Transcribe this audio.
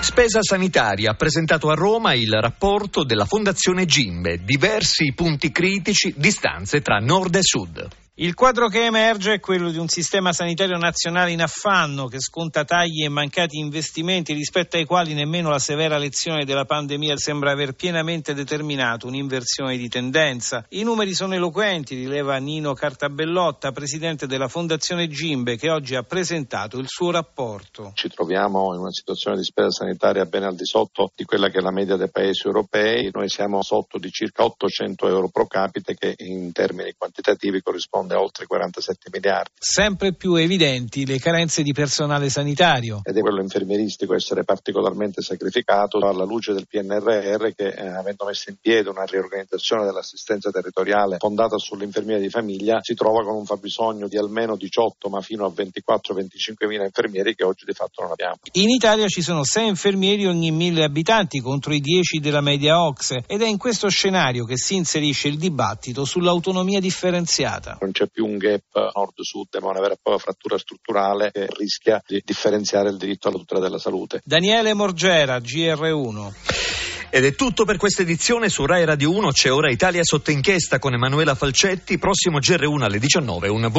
Spesa sanitaria, ha presentato a Roma il rapporto della Fondazione Gimbe, diversi punti critici, distanze tra nord e sud. Il quadro che emerge è quello di un sistema sanitario nazionale in affanno, che sconta tagli e mancati investimenti rispetto ai quali nemmeno la severa lezione della pandemia sembra aver pienamente determinato un'inversione di tendenza. I numeri sono eloquenti, rileva Nino Cartabellotta, presidente della Fondazione Gimbe, che oggi ha presentato il suo rapporto. Ci troviamo in una situazione di spesa sanitaria ben al di sotto di quella che è la media dei paesi europei. Noi siamo sotto di circa 800 euro pro capite, che in termini quantitativi corrisponde a oltre 47 miliardi. Sempre più evidenti le carenze di personale sanitario. Ed è quello infermieristico essere particolarmente sacrificato alla luce del PNRR che, avendo messo in piedi una riorganizzazione dell'assistenza territoriale fondata sull'infermiera di famiglia, si trova con un fabbisogno di almeno 18 ma fino a 24-25 mila infermieri che oggi di fatto non abbiamo. In Italia ci sono 6 infermieri ogni 1000 abitanti contro i 10 della media OCSE, ed è in questo scenario che si inserisce il dibattito sull'autonomia differenziata. Non c'è più un gap nord-sud, ma una vera e propria frattura strutturale che rischia di differenziare il diritto alla tutela della salute. Daniele Morgera, GR1. Ed è tutto per questa edizione. Su Rai Radio 1 c'è Ora Italia sotto inchiesta con Emanuela Falcetti. Prossimo GR1 alle 19.